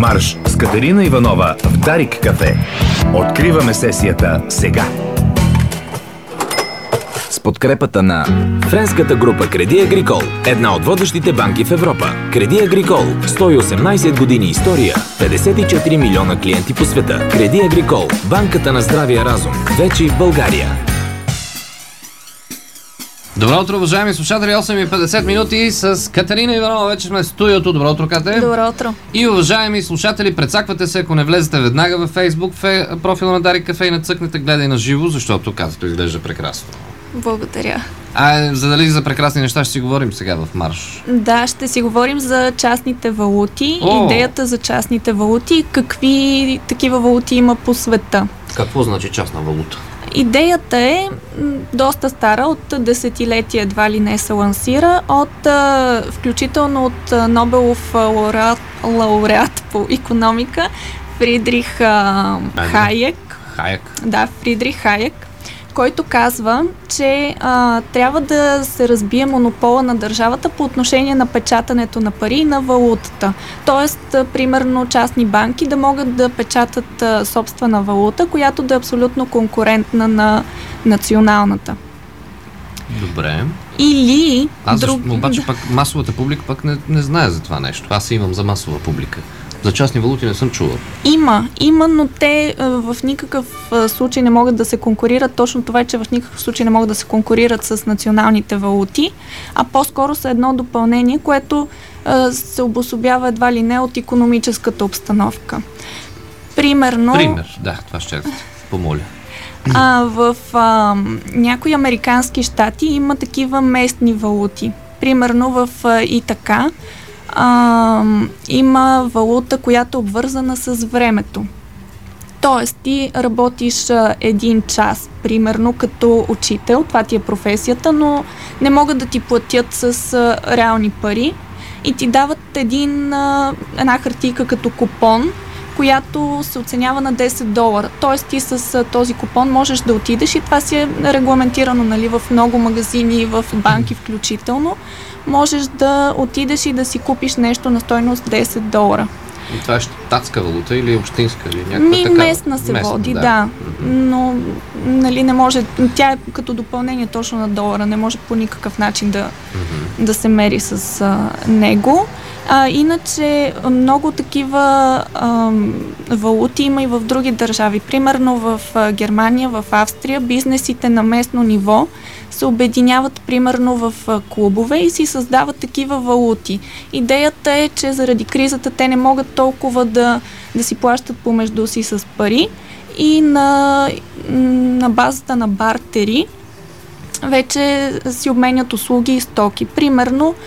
Марш с Катерина Иванова в Дарик кафе. Откриваме сесията сега. С подкрепата на френската група Crédit Agricole, една от водещите банки в Европа. Crédit Agricole, 118 години история, 54 милиона клиенти по света. Crédit Agricole, банката на здравия разум, вече и в България. Добро утро, уважаеми слушатели, 8:50 минути с Катерина Иванова. Вече сме в студиото. Добро утро, Кате. Добро утро. И уважаеми слушатели, прецаквате се, ако не влезете веднага във Facebook, профила на Дарик кафе и нацъкнете гледай на живо, защото Катето изглежда прекрасно. Благодаря. За прекрасни неща ще си говорим сега в Марш. Да, ще си говорим за частните валути, идеята за частните валути, какви такива валути има по света. Какво значи частна валута? Идеята е доста стара, от десетилетия едва ли не се лансира, включително от Нобелов лауреат по икономика Фридрих Хайек. Да, Фридрих Хайек, който казва, че трябва да се разбие монопола на държавата по отношение на печатането на пари и на валутата. Тоест, примерно, частни банки да могат да печатат собствена валута, която да е абсолютно конкурентна на националната. Добре. Или... Обаче пък масовата публика пък не знае за това нещо. Аз имам за масова публика. За частни валути не съм чувал. Има, но те в никакъв случай не могат да се конкурират. Точно това е, че в никакъв случай не могат да се конкурират с националните валути, а по-скоро са едно допълнение, което се обособява едва ли не от икономическата обстановка. Пример, да, това ще помоля. В някои американски щати има такива местни валути. Примерно в Итака има валута, която е обвързана с времето. Тоест, ти работиш един час, примерно като учител, това ти е професията, но не могат да ти платят с реални пари и ти дават една хартийка като купон, която се оценява на $10. Тоест, ти с този купон можеш да отидеш и това си е регламентирано, в много магазини, в банки включително. Можеш да отидеш и да си купиш нещо на стойност $10. И това е щатска валута или общинска? Или някаква такава? Местна се води, да. Но не може, тя е като допълнение точно на долара, не може по никакъв начин да се мери с него. Иначе много такива валути има и в други държави. Примерно в Германия, в Австрия, бизнесите на местно ниво се обединяват примерно в клубове и си създават такива валути. Идеята е, че заради кризата те не могат толкова да си плащат помежду си с пари и на базата на бартери вече си обменят услуги и стоки. Примерно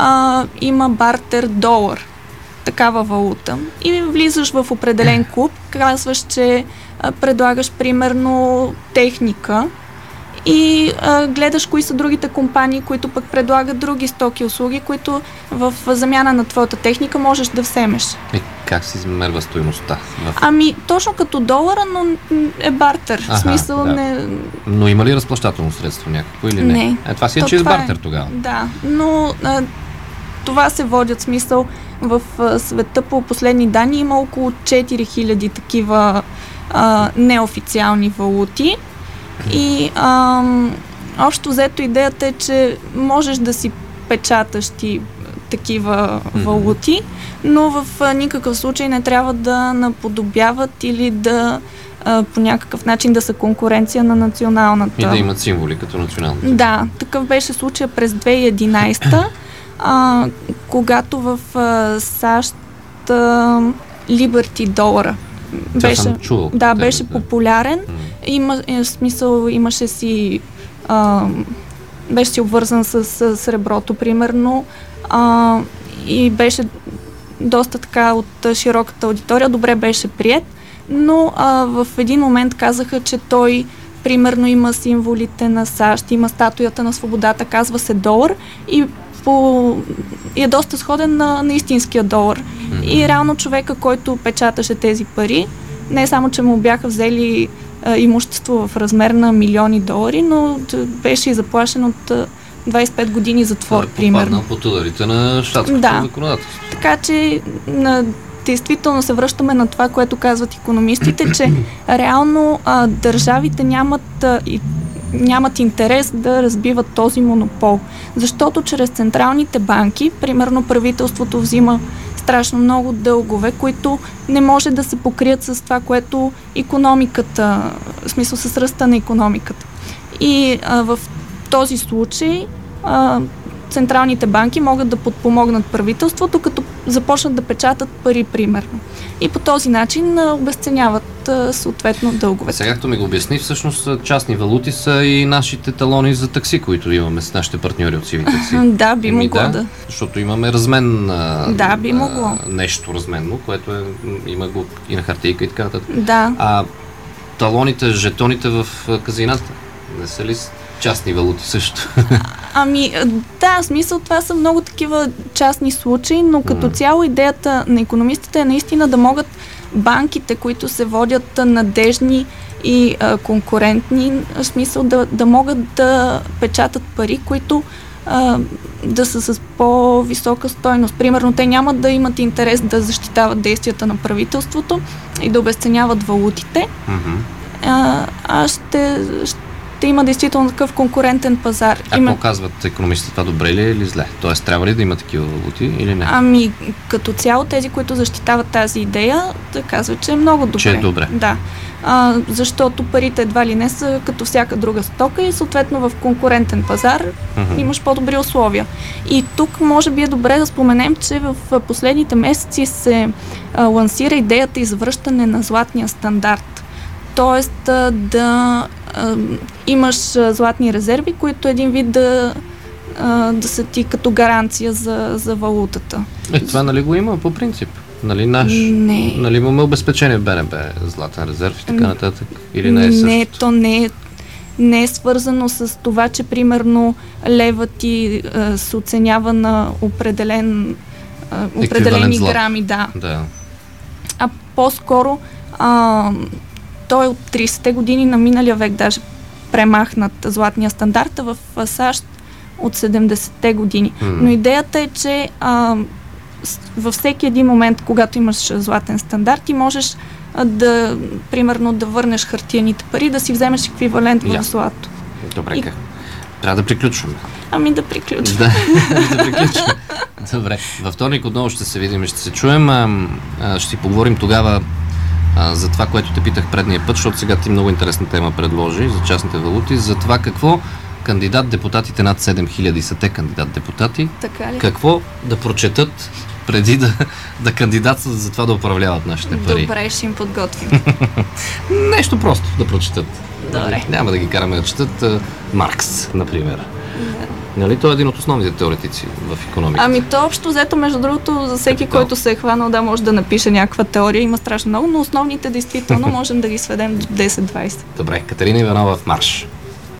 има бартер долар, такава валута. И влизаш в определен клуб, казваш, че предлагаш примерно техника и гледаш кои са другите компании, които пък предлагат други стоки и услуги, които в замяна на твоята техника можеш да вземеш. И как се измерва стойността? Точно като долара, но е бартер. В смисъл да. Но има ли разплащателно средство някакво или не? Не. Това си е чист бартер тогава. Да, но това се водят, смисъл в света по последни данни има около 4000 такива неофициални валути. И общо взето идеята е, че можеш да си печаташ ти такива валути, но в никакъв случай не трябва да наподобяват или да по някакъв начин да са конкуренция на националната. И да имат символи като националната. Да, такъв беше случай през 2011, когато в САЩ Liberty долара беше популярен. Имаше си беше си обвързан с среброто, примерно, и беше доста така от широката аудитория, добре беше приет, но в един момент казаха, че той примерно има символите на САЩ, има статуята на свободата, казва се долар и е доста сходен на истинския долар. И реално човека, който печаташе тези пари, не само, че му бяха взели имущество в размер на милиони долари, но беше и заплашен от 25 години затвор, примерно. Попаднал под ударите на щатското законодателство. Така че действително се връщаме на това, което казват икономистите, че реално държавите нямат интерес да разбиват този монопол. Защото чрез централните банки, примерно правителството взима страшно много дългове, които не може да се покрият с това, което икономиката, в смисъл с ръста на икономиката. И в този случай централните банки могат да подпомогнат правителството, като започнат да печатат пари, примерно. И по този начин обезценяват съответно дълговете. Сега, както ми го обясни, всъщност частни валути са и нашите талони за такси, които имаме с нашите партньори от Civic Taxi. Да, би могло да. Защото имаме размен би могло. Нещо разменно, което има го и на хартийка и така нататък. Да. А талоните, жетоните в казината, не са ли частни валути също? Да, в смисъл това са много такива частни случаи, но като цяло идеята на икономистите е наистина да могат банките, които се водят надежни и конкурентни, в смисъл да могат да печатат пари, които да са с по-висока стойност. Примерно, те нямат да имат интерес да защитават действията на правителството и да обезценяват валутите, ще има действително такъв конкурентен пазар. Какво казват икономистите? Това добре ли или зле? Тоест, трябва ли да има такива валути или не? Като цяло тези, които защитават тази идея, да казват, че е много добре. Че е добре. Да. Защото парите едва ли не са като всяка друга стока и съответно в конкурентен пазар имаш по-добри условия. И тук може би е добре да споменем, че в последните месеци се лансира идеята извръщане на златния стандарт. Тоест да имаш златни резерви, които един вид да са ти като гаранция за валутата. Това нали го има по принцип? Нали имаме обезпечение в БНБ, златен резерв и така нататък? Или не е същото? Не, то не е свързано с това, че примерно лева ти се оценява на определени грами. Да. А по-скоро той от 30-те години на миналия век даже премахнат златния стандарт, в САЩ от 70-те години. Но идеята е, че във всеки един момент, когато имаш златен стандарт, ти можеш примерно да върнеш хартияните пари, да си вземеш еквивалент в злато. Добре, трябва да приключваме. Да приключваме. Да приключваме. Добре. Във вторник отново ще се видим и ще се чуем. Ще си поговорим тогава за това, което те питах предния път, защото сега ти много интересна тема предложи за частните валути, за това какво кандидат-депутатите над 7000 са те кандидат-депутати, какво да прочетат преди да кандидатстват за това да управляват нашите пари. Добре, ще им подготвим. Нещо просто да прочетат. Добре. Няма да ги караме да четат Маркс, например. Нали? Той е един от основните теоретици в икономиката. То общо взето, между другото, за всеки, който се е хванал, може да напише някаква теория. Има страшно много, но основните действително можем да ги сведем до 10-20. Добре, Катерина Иванова в марш.